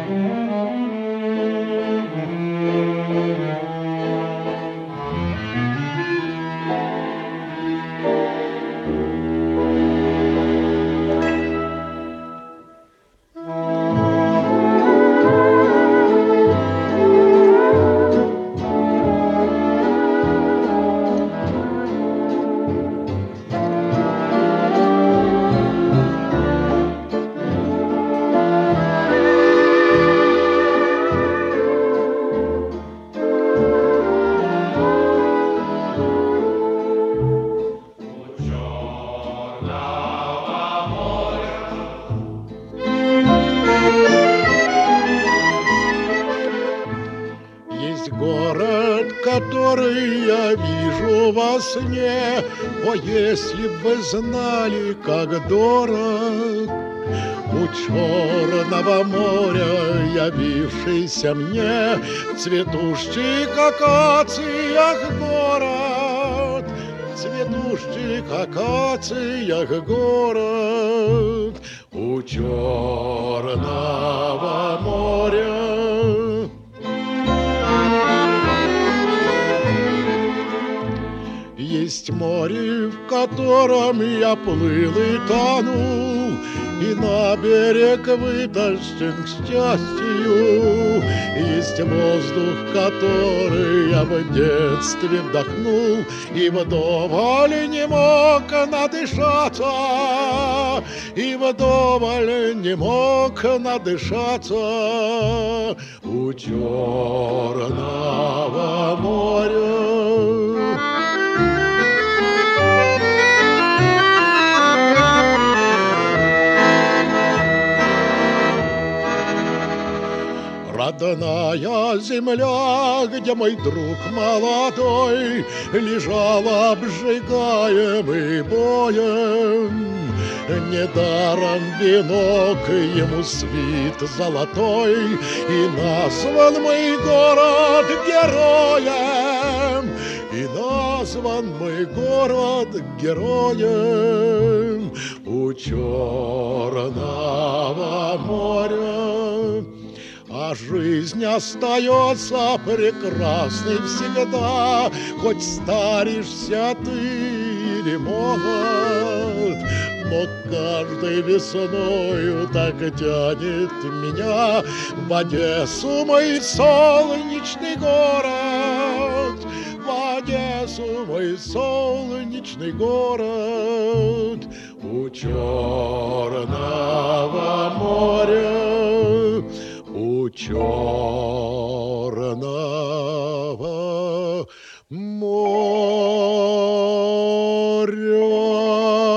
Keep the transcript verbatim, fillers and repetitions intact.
Город, который я вижу во сне, о, если б вы знали, как дорог у черного моря явившийся мне в цветущих акациях город, в цветущих акациях город у черного моря. Есть море, в котором я плыл и тонул, и на берег вытащен к счастью. Есть воздух, который я в детстве вдохнул, и вдоволь не мог надышаться, и вдоволь не мог надышаться у черного моря. Родная земля, где мой друг молодой лежал обжигаемый боем, недаром венок ему свит золотой, и назван мой город героем, и назван мой город героем у черного моря. А жизнь остается прекрасной всегда, хоть старишься ты или молод. Но каждой весною так тянет меня в Одессу, мой солнечный город, в Одессу, мой солнечный город у черного моря. У черного моря.